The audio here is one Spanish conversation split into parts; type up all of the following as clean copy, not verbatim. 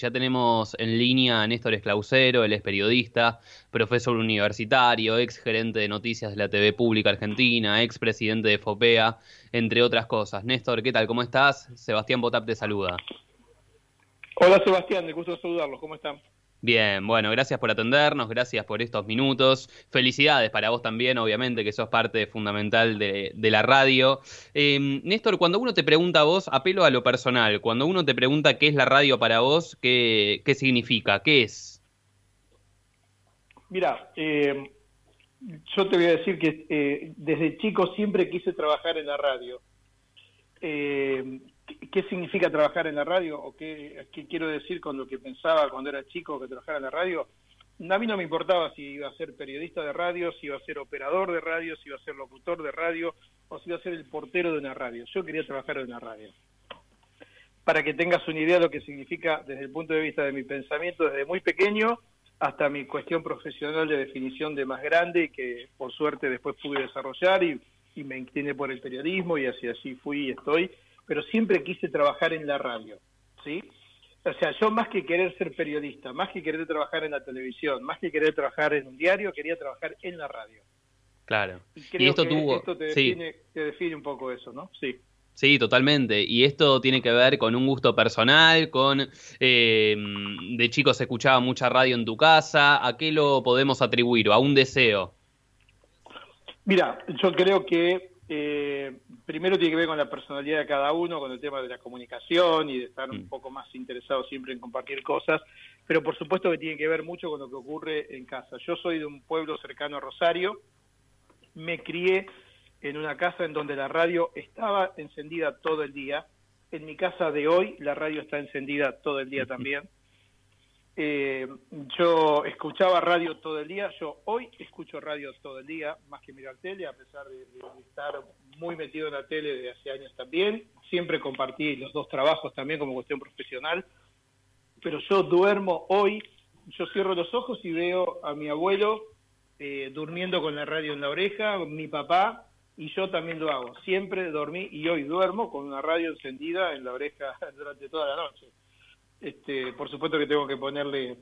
Ya tenemos en línea a Néstor Esclausero, él es periodista, profesor universitario, ex gerente de noticias de la TV Pública Argentina, ex presidente de FOPEA, entre otras cosas. Néstor, ¿qué tal? ¿Cómo estás? Sebastián Botap te saluda. Hola Sebastián, me gusto saludarlos, ¿cómo están? Bien, bueno, gracias por atendernos, gracias por estos minutos. Felicidades para vos también, obviamente, que sos parte fundamental de la radio. Néstor, cuando uno te pregunta a vos, apelo a lo personal, cuando uno te pregunta qué es la radio para vos, ¿qué significa? ¿Qué es? Mira, yo te voy a decir que desde chico siempre quise trabajar en la radio. ¿Qué significa trabajar en la radio? ¿O qué quiero decir con lo que pensaba cuando era chico que trabajara en la radio? A mí no me importaba si iba a ser periodista de radio, si iba a ser operador de radio, si iba a ser locutor de radio o si iba a ser el portero de una radio. Yo quería trabajar en una radio. Para que tengas una idea de lo que significa desde el punto de vista de mi pensamiento desde muy pequeño hasta mi cuestión profesional de definición de más grande, que por suerte después pude desarrollar y me incliné por el periodismo y así fui y estoy, pero siempre quise trabajar en la radio, ¿sí? O sea, yo más que querer ser periodista, más que querer trabajar en la televisión, más que querer trabajar en un diario, quería trabajar en la radio. Claro. Y Y creo esto que tuvo, esto sí, te define un poco eso, ¿no? Sí. sí, totalmente. Y esto tiene que ver con un gusto personal, de chico se escuchaba mucha radio en tu casa. ¿A qué lo podemos atribuir? ¿O a un deseo? Mira, yo creo que primero tiene que ver con la personalidad de cada uno, con el tema de la comunicación y de estar un Mm. poco más interesado siempre en compartir cosas, pero por supuesto que tiene que ver mucho con lo que ocurre en casa. Yo soy de un pueblo cercano a Rosario, me crié en una casa en donde la radio estaba encendida todo el día. En mi casa de hoy la radio está encendida todo el día también. Eh, yo escuchaba radio todo el día, yo hoy escucho radio todo el día, más que mirar tele, a pesar de estar muy metido en la tele desde hace años también. Siempre compartí los dos trabajos también como cuestión profesional, pero yo duermo hoy, yo cierro los ojos y veo a mi abuelo durmiendo con la radio en la oreja, mi papá, y yo también lo hago. Siempre dormí y hoy duermo con una radio encendida en la oreja durante toda la noche. Por supuesto que tengo que ponerle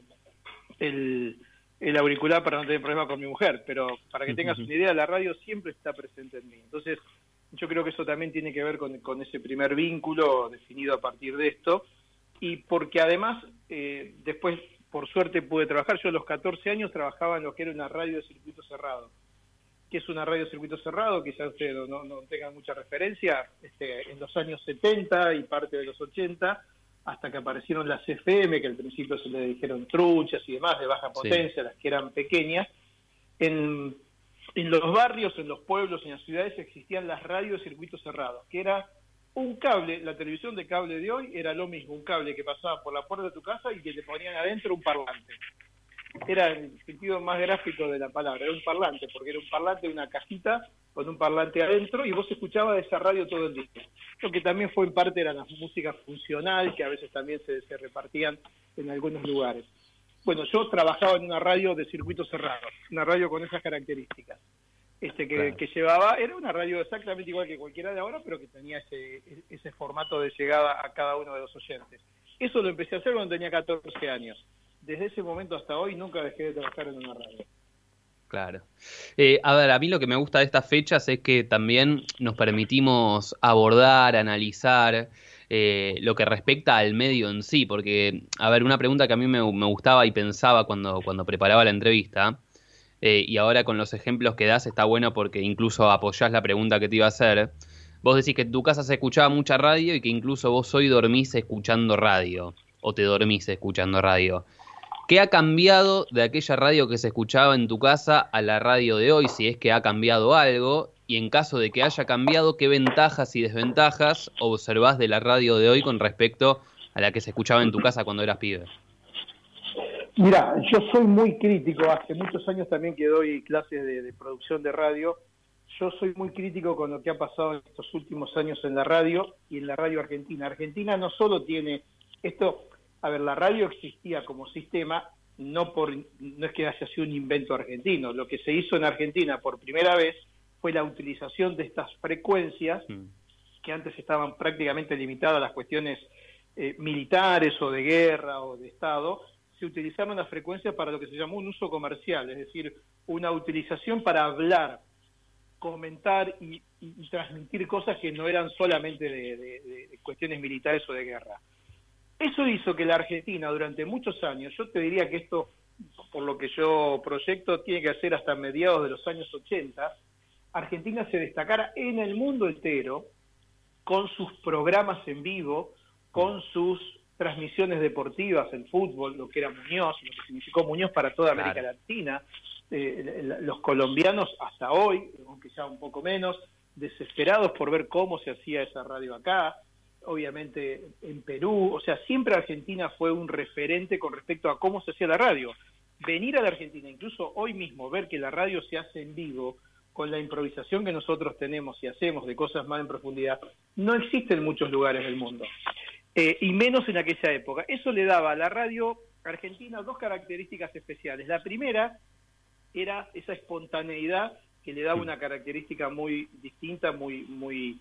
el auricular para no tener problema con mi mujer, pero para que tengas una idea, la radio siempre está presente en mí. Entonces, yo creo que eso también tiene que ver con ese primer vínculo definido a partir de esto, y porque además, después, por suerte, pude trabajar. Yo a los 14 años trabajaba en lo que era una radio de circuito cerrado. ¿Qué es una radio de circuito cerrado? Quizás ustedes no tengan mucha referencia. En los años 70 y parte de los 80, hasta que aparecieron las FM, que al principio se le dijeron truchas y demás, de baja potencia, sí, las que eran pequeñas. En los barrios, en los pueblos, en las ciudades existían las radios de circuito cerrado, que era un cable. La televisión de cable de hoy era lo mismo, un cable que pasaba por la puerta de tu casa y que te ponían adentro un parlante. Era el sentido más gráfico de la palabra, era un parlante, porque era un parlante de una cajita con un parlante adentro y vos escuchabas esa radio todo el día. Lo que también fue en parte era la música funcional, que a veces también se repartían en algunos lugares. Bueno, yo trabajaba en una radio de circuito cerrado, una radio con esas características. Claro. Que llevaba, era una radio exactamente igual que cualquiera de ahora, pero que tenía ese formato de llegada a cada uno de los oyentes. Eso lo empecé a hacer cuando tenía 14 años. Desde ese momento hasta hoy nunca dejé de trabajar en una radio. Claro. A ver, a mí lo que me gusta de estas fechas es que también nos permitimos abordar, analizar lo que respecta al medio en sí, porque, a ver, una pregunta que a mí me gustaba y pensaba cuando preparaba la entrevista, y ahora con los ejemplos que das está bueno porque incluso apoyás la pregunta que te iba a hacer. Vos decís que en tu casa se escuchaba mucha radio y que incluso vos hoy dormís escuchando radio, o te dormís escuchando radio. ¿Qué ha cambiado de aquella radio que se escuchaba en tu casa a la radio de hoy, si es que ha cambiado algo? Y en caso de que haya cambiado, ¿qué ventajas y desventajas observás de la radio de hoy con respecto a la que se escuchaba en tu casa cuando eras pibe? Mira, yo soy muy crítico, hace muchos años también que doy clases de producción de radio. Yo soy muy crítico con lo que ha pasado en estos últimos años en la radio y en la radio argentina. Argentina no solo tiene esto. A ver, la radio existía como sistema, no es que haya sido un invento argentino. Lo que se hizo en Argentina por primera vez fue la utilización de estas frecuencias que antes estaban prácticamente limitadas a las cuestiones militares o de guerra o de Estado, se utilizaron las frecuencias para lo que se llamó un uso comercial, es decir, una utilización para hablar, comentar y transmitir cosas que no eran solamente de cuestiones militares o de guerra. Eso hizo que la Argentina durante muchos años, yo te diría que esto, por lo que yo proyecto, tiene que ser hasta mediados de los años 80, Argentina se destacara en el mundo entero con sus programas en vivo, con sus transmisiones deportivas, el fútbol, lo que era Muñoz, lo que significó Muñoz para toda América Latina, los colombianos hasta hoy, aunque ya un poco menos, desesperados por ver cómo se hacía esa radio acá, obviamente en Perú, o sea, siempre Argentina fue un referente con respecto a cómo se hacía la radio. Venir a la Argentina, incluso hoy mismo, ver que la radio se hace en vivo, con la improvisación que nosotros tenemos y hacemos de cosas más en profundidad, no existe en muchos lugares del mundo, y menos en aquella época. Eso le daba a la radio argentina dos características especiales. La primera era esa espontaneidad que le daba una característica muy distinta, muy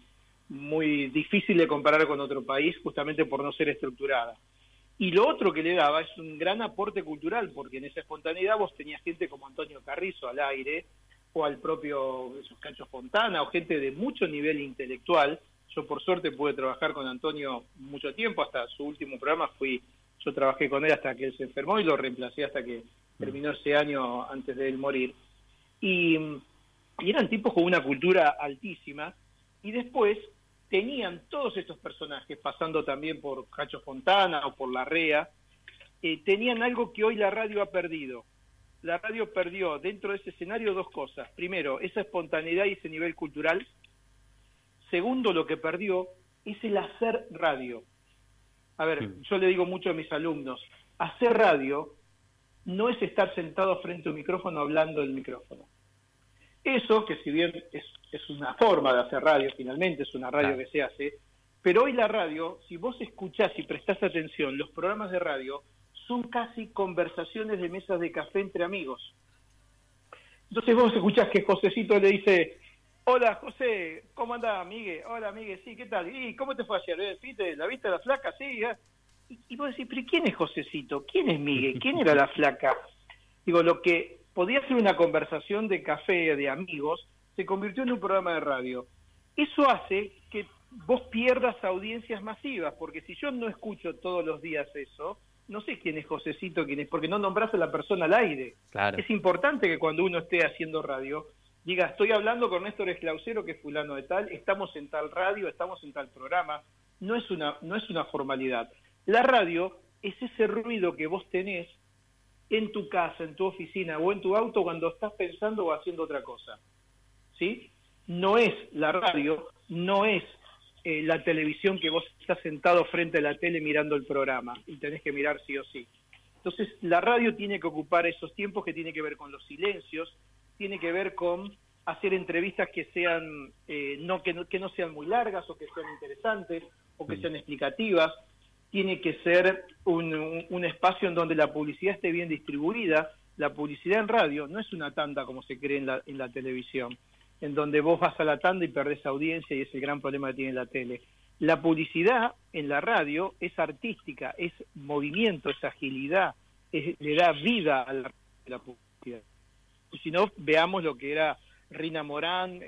difícil de comparar con otro país, justamente por no ser estructurada. Y lo otro que le daba es un gran aporte cultural, porque en esa espontaneidad vos tenías gente como Antonio Carrizo al aire, o al propio Cacho Fontana, o gente de mucho nivel intelectual. Yo por suerte pude trabajar con Antonio mucho tiempo, hasta su último programa yo trabajé con él hasta que él se enfermó y lo reemplacé hasta que terminó ese año antes de él morir. Y eran tipos con una cultura altísima, y después tenían todos estos personajes, pasando también por Cacho Fontana o por Larrea, tenían algo que hoy la radio ha perdido. La radio perdió dentro de ese escenario dos cosas. Primero, esa espontaneidad y ese nivel cultural. Segundo, lo que perdió es el hacer radio. A ver, yo le digo mucho a mis alumnos, hacer radio no es estar sentado frente a un micrófono hablando del micrófono. Eso, que si bien es una forma de hacer radio, finalmente es una radio que se hace, pero hoy la radio, si vos escuchás y prestás atención, los programas de radio son casi conversaciones de mesas de café entre amigos. Entonces vos escuchás que Josecito le dice: hola José, ¿cómo andás, Miguel? Hola Miguel, sí, ¿qué tal? ¿Y cómo te fue ayer? ¿La viste a la flaca? Sí. Y vos decís, ¿pero quién es Josecito? ¿Quién es Miguel? ¿Quién era la flaca? Digo, lo que podía ser una conversación de café, de amigos, se convirtió en un programa de radio. Eso hace que vos pierdas audiencias masivas, porque si yo no escucho todos los días eso, no sé quién es Josecito, quién es, porque no nombrás a la persona al aire. Claro. Es importante que cuando uno esté haciendo radio, diga, estoy hablando con Néstor Esclausero, que es fulano de tal, estamos en tal radio, estamos en tal programa. No es una formalidad. La radio es ese ruido que vos tenés en tu casa, en tu oficina o en tu auto cuando estás pensando o haciendo otra cosa. ¿Sí? No es la radio, no es la televisión que vos estás sentado frente a la tele mirando el programa y tenés que mirar sí o sí. Entonces la radio tiene que ocupar esos tiempos, que tiene que ver con los silencios, tiene que ver con hacer entrevistas que sean que no sean muy largas, o que sean interesantes, o que sean explicativas. Tiene que ser un espacio en donde la publicidad esté bien distribuida. La publicidad en radio no es una tanda como se cree en la televisión, en donde vos vas a la tanda y perdés audiencia, y es el gran problema que tiene la tele. La publicidad en la radio es artística, es movimiento, es agilidad, le da vida a la publicidad. Y si no, veamos lo que era Rina Morán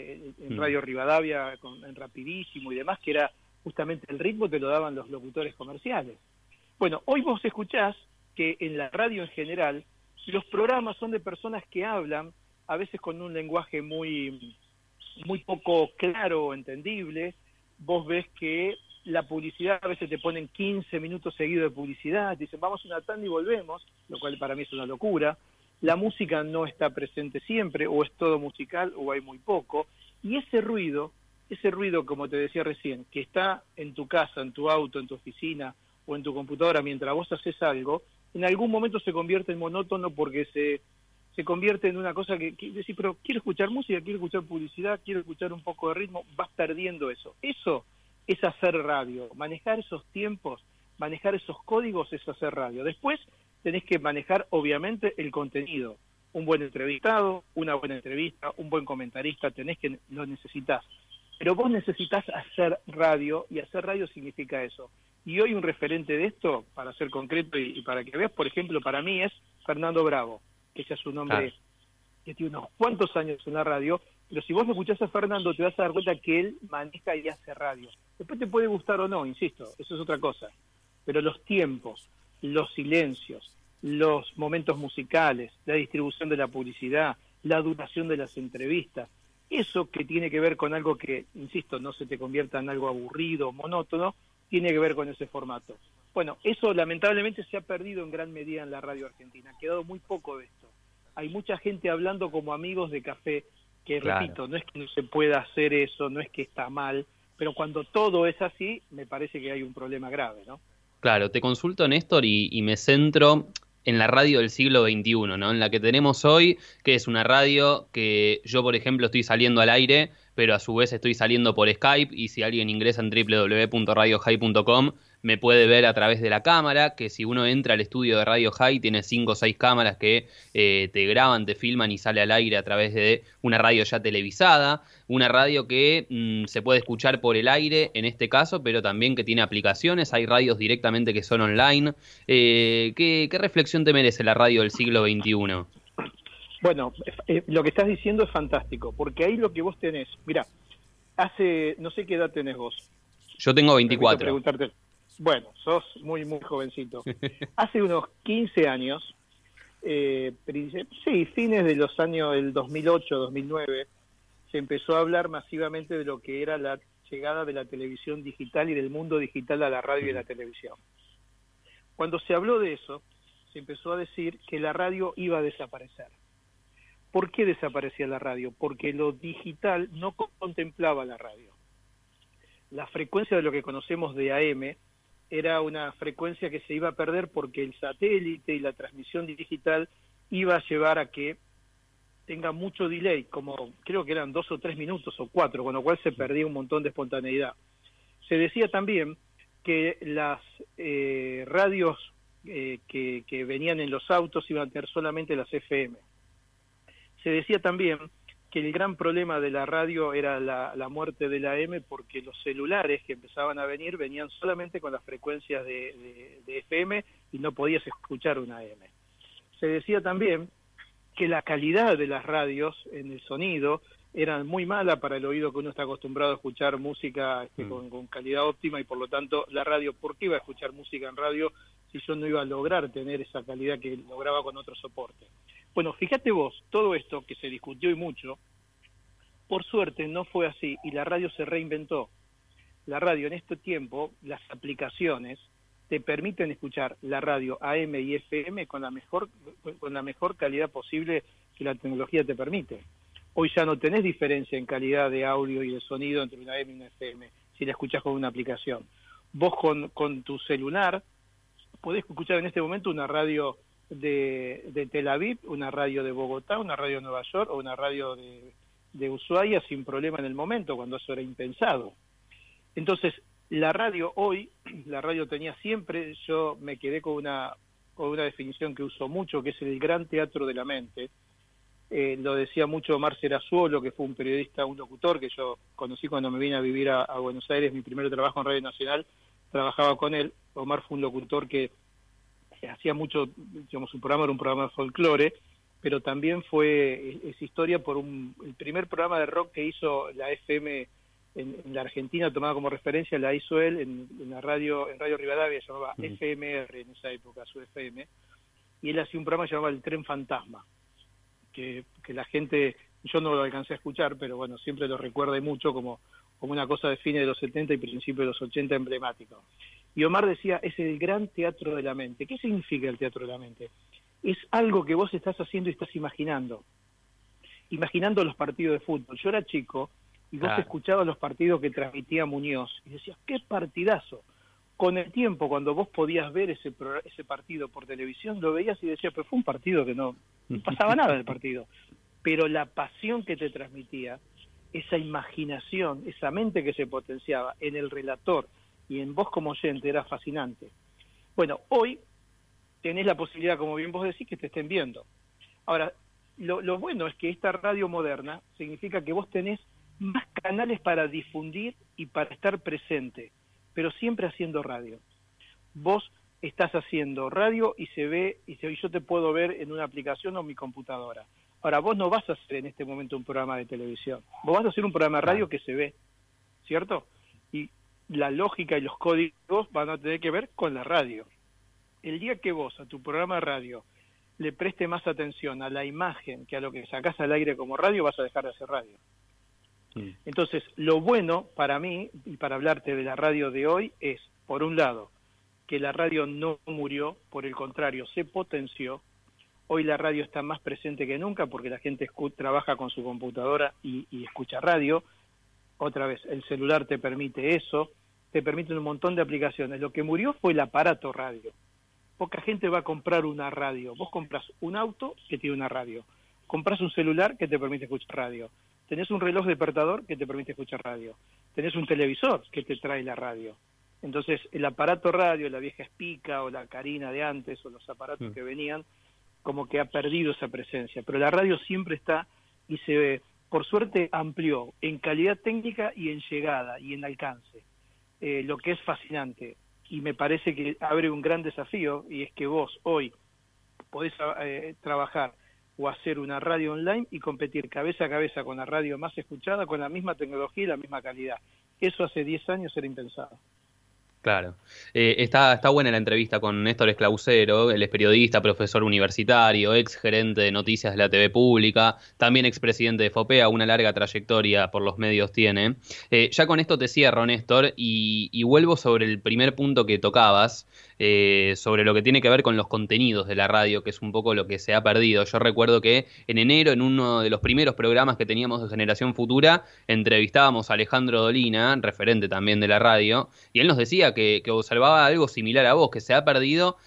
en Radio Rivadavia, en Rapidísimo y demás, que era justamente el ritmo que lo daban los locutores comerciales. Bueno, hoy vos escuchás que en la radio en general los programas son de personas que hablan a veces con un lenguaje muy poco claro o entendible. Vos ves que la publicidad, a veces te ponen 15 minutos seguidos de publicidad, te dicen vamos a una tanda y volvemos, lo cual para mí es una locura. La música no está presente siempre, o es todo musical o hay muy poco, y ese ruido, como te decía recién, que está en tu casa, en tu auto, en tu oficina o en tu computadora mientras vos haces algo, en algún momento se convierte en monótono, porque se convierte en una cosa que decís, pero quiero escuchar música, quiero escuchar publicidad, quiero escuchar un poco de ritmo, vas perdiendo eso. Eso es hacer radio, manejar esos tiempos, manejar esos códigos es hacer radio. Después tenés que manejar, obviamente, el contenido. Un buen entrevistado, una buena entrevista, un buen comentarista, lo necesitas. Pero vos necesitas hacer radio, y hacer radio significa eso. Y hoy un referente de esto, para ser concreto y para que veas, por ejemplo, para mí es Fernando Bravo, que ya es un hombre que tiene unos cuantos años en la radio, pero si vos lo escuchás a Fernando te vas a dar cuenta que él maneja y hace radio. Después te puede gustar o no, insisto, eso es otra cosa. Pero los tiempos, los silencios, los momentos musicales, la distribución de la publicidad, la duración de las entrevistas, eso que tiene que ver con algo que, insisto, no se te convierta en algo aburrido, monótono, tiene que ver con ese formato. Bueno, eso lamentablemente se ha perdido en gran medida en la radio argentina, ha quedado muy poco de esto. Hay mucha gente hablando como amigos de café, que repito, no es que no se pueda hacer eso, no es que está mal, pero cuando todo es así, me parece que hay un problema grave, ¿no? Claro, te consulto, Néstor, y me centro en la radio del siglo XXI, ¿no? En la que tenemos hoy, que es una radio que yo, por ejemplo, estoy saliendo al aire, pero a su vez estoy saliendo por Skype, y si alguien ingresa en www.radiohigh.com me puede ver a través de la cámara, que si uno entra al estudio de Radio High tiene 5 o 6 cámaras que te graban, te filman y sale al aire a través de una radio ya televisada, una radio que se puede escuchar por el aire en este caso, pero también que tiene aplicaciones, hay radios directamente que son online. ¿Qué reflexión te merece la radio del siglo XXI? Bueno, lo que estás diciendo es fantástico, porque ahí lo que vos tenés, mirá, no sé qué edad tenés vos. Yo tengo 24. Preguntarte. Bueno, sos muy jovencito. Hace unos 15 años, fines de los años del 2008, 2009, se empezó a hablar masivamente de lo que era la llegada de la televisión digital y del mundo digital a la radio y la televisión. Cuando se habló de eso, se empezó a decir que la radio iba a desaparecer. ¿Por qué desaparecía la radio? Porque lo digital no contemplaba la radio. La frecuencia de lo que conocemos de AM era una frecuencia que se iba a perder porque el satélite y la transmisión digital iba a llevar a que tenga mucho delay, como creo que eran 2 o 3 minutos o 4, con lo cual se perdía un montón de espontaneidad. Se decía también que las radios que venían en los autos iban a tener solamente las FM. Se decía también que el gran problema de la radio era la muerte de la AM, porque los celulares que empezaban a venir venían solamente con las frecuencias de FM y no podías escuchar una AM. Se decía también que la calidad de las radios en el sonido era muy mala para el oído que uno está acostumbrado a escuchar música con calidad óptima, y por lo tanto la radio, ¿por qué iba a escuchar música en radio si yo no iba a lograr tener esa calidad que lograba con otro soporte? Bueno, fíjate vos, todo esto que se discutió y mucho, por suerte no fue así y la radio se reinventó. La radio en este tiempo, las aplicaciones te permiten escuchar la radio AM y FM con la mejor calidad posible que la tecnología te permite. Hoy ya no tenés diferencia en calidad de audio y de sonido entre una AM y una FM si la escuchás con una aplicación. Vos con tu celular podés escuchar en este momento una radio de Tel Aviv, una radio de Bogotá, una radio de Nueva York o una radio de Ushuaia sin problema en el momento, cuando eso era impensado. Entonces, la radio hoy, la radio tenía siempre, yo me quedé con una definición que uso mucho, que es el gran teatro de la mente. Lo decía mucho Omar Serazuolo, que fue un periodista, un locutor que yo conocí cuando me vine a vivir a Buenos Aires, mi primer trabajo en Radio Nacional, trabajaba con él. Omar fue un locutor que hacía mucho, digamos, su programa era un programa de folclore, pero también es historia por el primer programa de rock que hizo la FM en la Argentina, tomada como referencia, la hizo él en Radio Rivadavia, se llamaba FMR en esa época, su FM, y él hacía un programa que se llamaba El Tren Fantasma, que la gente, yo no lo alcancé a escuchar, pero bueno, siempre lo recuerda mucho como una cosa de fines de los 70 y principios de los 80 emblemático. Y Omar decía, es el gran teatro de la mente. ¿Qué significa el teatro de la mente? Es algo que vos estás haciendo y estás imaginando los partidos de fútbol. Yo era chico y vos escuchabas los partidos que transmitía Muñoz y decías, ¡qué partidazo! Con el tiempo, cuando vos podías ver ese partido por televisión, lo veías y decías, pero fue un partido que no pasaba nada del partido. Pero la pasión que te transmitía, esa imaginación, esa mente que se potenciaba en el relator y en vos como oyente, era fascinante. Bueno, hoy tenés la posibilidad, como bien vos decís, que te estén viendo. Ahora, lo bueno es que esta radio moderna significa que vos tenés más canales para difundir y para estar presente, pero siempre haciendo radio. vos estás haciendo radio y se ve, y yo te puedo ver en una aplicación o en mi computadora. Ahora, vos no vas a hacer en este momento un programa de televisión, vos vas a hacer un programa de radio que se ve, ¿cierto? Y la lógica y los códigos van a tener que ver con la radio. El día que vos a tu programa de radio le preste más atención a la imagen que a lo que sacás al aire como radio, vas a dejar de hacer radio. Entonces, lo bueno para mí, y para hablarte de la radio de hoy, es, por un lado, que la radio no murió, por el contrario, se potenció. Hoy la radio está más presente que nunca porque la gente trabaja con su computadora y escucha radio. Otra vez, el celular te permite eso, te permite un montón de aplicaciones. Lo que murió fue el aparato radio. Poca gente va a comprar una radio. Vos compras un auto que tiene una radio. Compras un celular que te permite escuchar radio. Tenés un reloj despertador que te permite escuchar radio. Tenés un televisor que te trae la radio. Entonces, el aparato radio, la vieja Spica o la Carina de antes, o los aparatos que venían, como que ha perdido esa presencia. Pero la radio siempre está y se, por suerte, amplió en calidad técnica y en llegada y en alcance. Lo que es fascinante. Y me parece que abre un gran desafío, y es que vos hoy podés trabajar o hacer una radio online y competir cabeza a cabeza con la radio más escuchada, con la misma tecnología y la misma calidad. Eso hace 10 años era impensado. Claro. Está buena la entrevista con Néstor Esclausero. Él es periodista, profesor universitario, ex gerente de noticias de la TV pública, también expresidente de FOPEA, una larga trayectoria por los medios tiene. Ya con esto te cierro, Néstor, y vuelvo sobre el primer punto que tocabas, sobre lo que tiene que ver con los contenidos de la radio, que es un poco lo que se ha perdido. Yo recuerdo que en enero, en uno de los primeros programas que teníamos de Generación Futura, entrevistábamos a Alejandro Dolina, referente también de la radio, y él nos decía que observaba algo similar a vos, que se ha perdido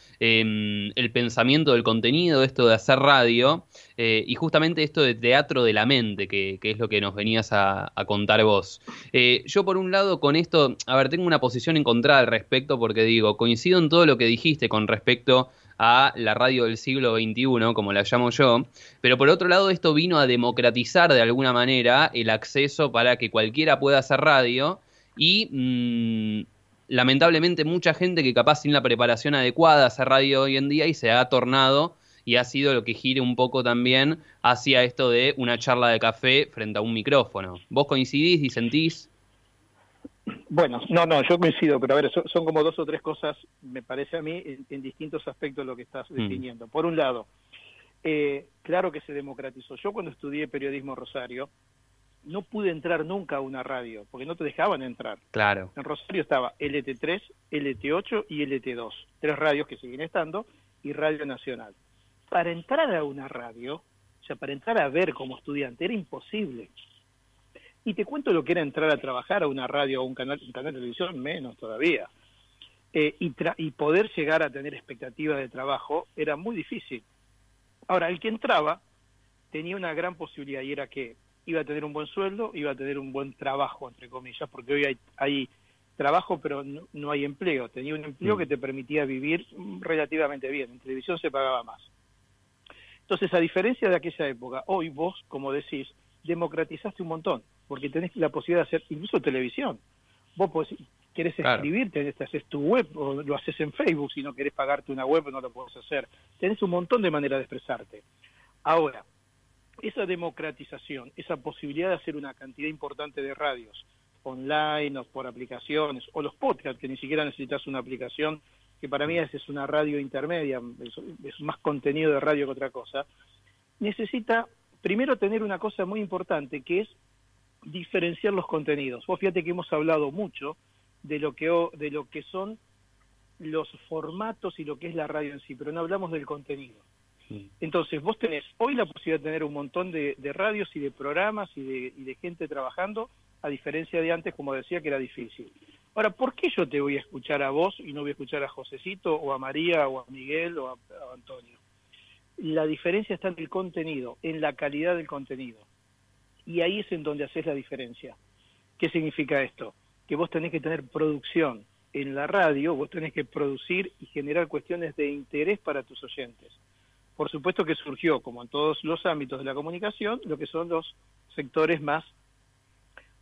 el pensamiento del contenido, esto de hacer radio, y justamente esto de teatro de la mente, que es lo que nos venías a contar vos. Yo por un lado con esto, tengo una posición encontrada al respecto, porque digo, coincido en todo lo que dijiste con respecto a la radio del siglo XXI, como la llamo yo, pero por otro lado esto vino a democratizar de alguna manera el acceso para que cualquiera pueda hacer radio y lamentablemente mucha gente que capaz sin la preparación adecuada hace radio hoy en día y se ha tornado y ha sido lo que gire un poco también hacia esto de una charla de café frente a un micrófono. ¿Vos coincidís, disentís? Bueno, no, yo coincido, pero a ver, son como dos o tres cosas, me parece a mí, en distintos aspectos lo que estás definiendo. Por un lado, claro que se democratizó. Yo cuando estudié periodismo en Rosario, no pude entrar nunca a una radio, porque no te dejaban entrar. Claro. En Rosario estaba LT3, LT8 y LT2, 3 radios que siguen estando, y Radio Nacional. Para entrar a una radio, o sea, para entrar a ver como estudiante, era imposible. Y te cuento lo que era entrar a trabajar a una radio o un canal de televisión, menos todavía. Y poder llegar a tener expectativas de trabajo era muy difícil. Ahora, el que entraba tenía una gran posibilidad, y era que iba a tener un buen sueldo, iba a tener un buen trabajo, entre comillas, porque hoy hay trabajo, pero no hay empleo. Tenía un empleo que te permitía vivir relativamente bien. En televisión se pagaba más. Entonces, a diferencia de aquella época, hoy vos, como decís, democratizaste un montón, porque tenés la posibilidad de hacer incluso televisión. Vos querés escribir, haces tu web, o lo haces en Facebook. Si no querés pagarte una web, no lo podés hacer. Tenés un montón de maneras de expresarte. Ahora, esa democratización, esa posibilidad de hacer una cantidad importante de radios online o por aplicaciones, o los podcasts, que ni siquiera necesitas una aplicación, que para mí es una radio intermedia, es más contenido de radio que otra cosa, necesita primero tener una cosa muy importante, que es diferenciar los contenidos. Vos fíjate que hemos hablado mucho de lo que son los formatos y lo que es la radio en sí, pero no hablamos del contenido. Entonces, vos tenés hoy la posibilidad de tener un montón de radios y de programas y de gente trabajando, a diferencia de antes, como decía, que era difícil. Ahora, ¿por qué yo te voy a escuchar a vos y no voy a escuchar a Josecito, o a María, o a Miguel, o a Antonio? La diferencia está en el contenido, en la calidad del contenido. Y ahí es en donde haces la diferencia. ¿Qué significa esto? Que vos tenés que tener producción en la radio, vos tenés que producir y generar cuestiones de interés para tus oyentes. Por supuesto que surgió, como en todos los ámbitos de la comunicación, lo que son los sectores más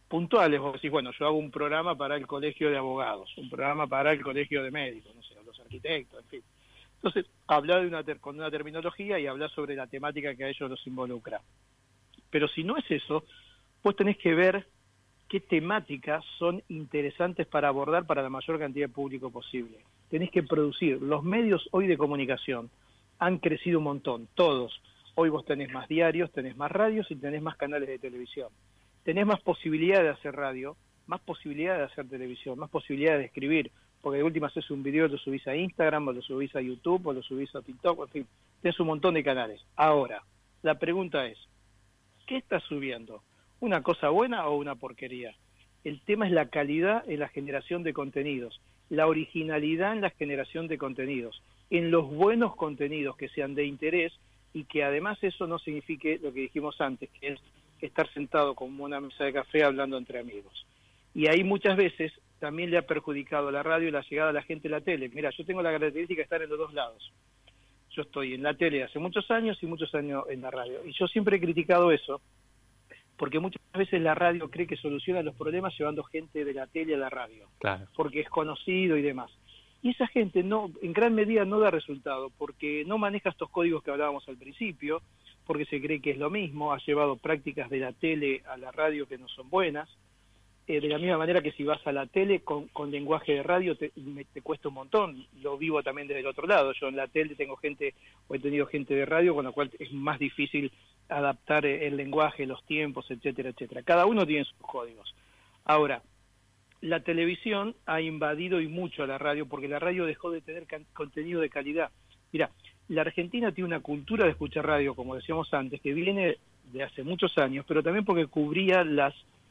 puntuales. Vos decís, bueno, yo hago un programa para el colegio de abogados, un programa para el colegio de médicos, no sé, los arquitectos, en fin. Entonces, hablar con una terminología y hablar sobre la temática que a ellos los involucra. Pero si no es eso, vos tenés que ver qué temáticas son interesantes para abordar para la mayor cantidad de público posible. Tenés que producir. Los medios hoy de comunicación han crecido un montón, todos. Hoy vos tenés más diarios, tenés más radios y tenés más canales de televisión. Tenés más posibilidad de hacer radio, más posibilidad de hacer televisión, más posibilidad de escribir, porque de última haces un video, lo subís a Instagram, o lo subís a YouTube, o lo subís a TikTok, en fin, tenés un montón de canales. Ahora, la pregunta es, ¿qué estás subiendo? ¿Una cosa buena o una porquería? El tema es la calidad en la generación de contenidos, la originalidad en la generación de contenidos, en los buenos contenidos que sean de interés y que además eso no signifique lo que dijimos antes, que es estar sentado como una mesa de café hablando entre amigos. Y ahí muchas veces también le ha perjudicado a la radio la llegada a la gente a la tele. Mira, yo tengo la característica de estar en los dos lados. Yo estoy en la tele hace muchos años y muchos años en la radio. Y yo siempre he criticado eso, porque muchas veces la radio cree que soluciona los problemas llevando gente de la tele a la radio, Claro. porque es conocido y demás. Y esa gente no, en gran medida no da resultado, porque no maneja estos códigos que hablábamos al principio, porque se cree que es lo mismo, ha llevado prácticas de la tele a la radio que no son buenas. De la misma manera que si vas a la tele con lenguaje de radio te cuesta un montón, lo vivo también desde el otro lado. Yo en la tele tengo gente, o he tenido gente de radio, con lo cual es más difícil adaptar el lenguaje, los tiempos, etcétera, etcétera. Cada uno tiene sus códigos. Ahora, la televisión ha invadido y mucho a la radio, porque la radio dejó de tener contenido de calidad. Mira, la Argentina tiene una cultura de escuchar radio, como decíamos antes, que viene de hace muchos años, pero también porque cubría las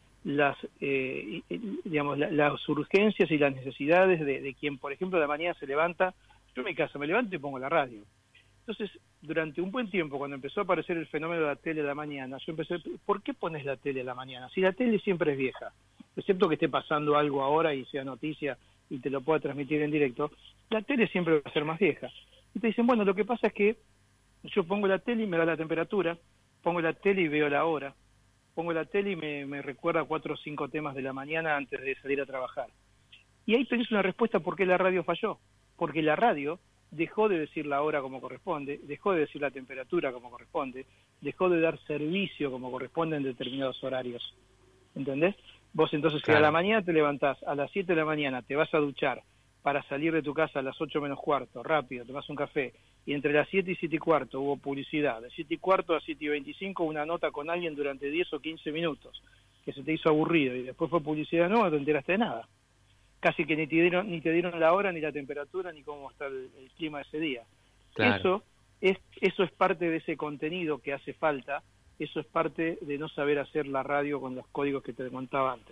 urgencias y las necesidades de quien, por ejemplo, a la mañana se levanta. Yo en mi casa me levanto y pongo la radio. Entonces, durante un buen tiempo, cuando empezó a aparecer el fenómeno de la tele a la mañana, yo empecé, ¿por qué pones la tele a la mañana? Si la tele siempre es vieja, excepto que esté pasando algo ahora y sea noticia y te lo pueda transmitir en directo, la tele siempre va a ser más vieja. Y te dicen, bueno, lo que pasa es que yo pongo la tele y me da la temperatura, pongo la tele y veo la hora, pongo la tele y me recuerda 4 o 5 temas de la mañana antes de salir a trabajar. Y ahí tenés una respuesta por qué la radio falló. Porque la radio dejó de decir la hora como corresponde, dejó de decir la temperatura como corresponde, dejó de dar servicio como corresponde en determinados horarios. ¿Entendés? Vos entonces Claro. Si a la mañana te levantás, a las 7 de la mañana te vas a duchar para salir de tu casa a las 8 menos cuarto, rápido, tomás un café, y entre las 7 y 7 y cuarto hubo publicidad, de 7 y cuarto a 7 y 25 una nota con alguien durante 10 o 15 minutos, que se te hizo aburrido, y después fue publicidad nueva, no te enteraste de nada. Casi que ni te dieron la hora, ni la temperatura, ni cómo está el clima de ese día. Claro. Eso es parte de ese contenido que hace falta, eso es parte de no saber hacer la radio con los códigos que te contaba antes.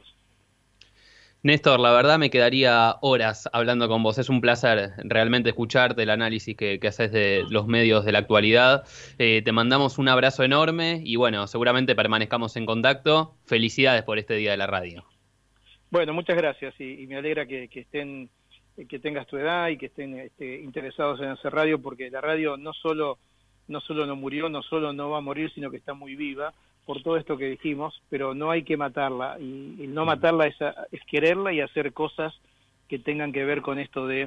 Néstor, la verdad me quedaría horas hablando con vos. Es un placer realmente escucharte el análisis que haces de los medios de la actualidad. Te mandamos un abrazo enorme y bueno, seguramente permanezcamos en contacto. Felicidades por este Día de la Radio. Bueno, muchas gracias y me alegra que tengas tu edad y que estén interesados en hacer radio, porque la radio no solo no murió, no solo no va a morir, sino que está muy viva por todo esto que dijimos, pero no hay que matarla, y el no matarla es quererla y hacer cosas que tengan que ver con esto de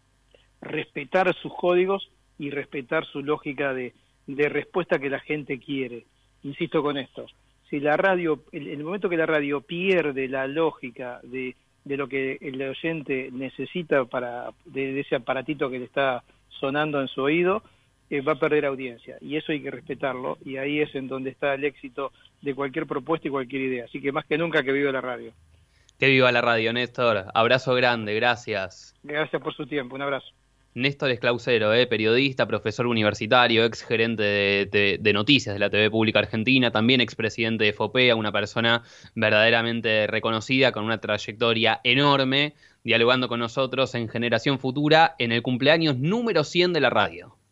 respetar sus códigos y respetar su lógica de respuesta que la gente quiere. Insisto con esto, si la radio, el momento que la radio pierde la lógica de lo que el oyente necesita de ese aparatito que le está sonando en su oído, va a perder audiencia, y eso hay que respetarlo, y ahí es en donde está el éxito de cualquier propuesta y cualquier idea. Así que más que nunca que viva la radio. Que viva la radio, Néstor. Abrazo grande, gracias. Gracias por su tiempo, un abrazo. Néstor Esclausero, periodista, profesor universitario, ex gerente de noticias de la TV Pública Argentina, también expresidente de FOPEA, una persona verdaderamente reconocida con una trayectoria enorme, dialogando con nosotros en Generación Futura en el cumpleaños número 100 de la radio.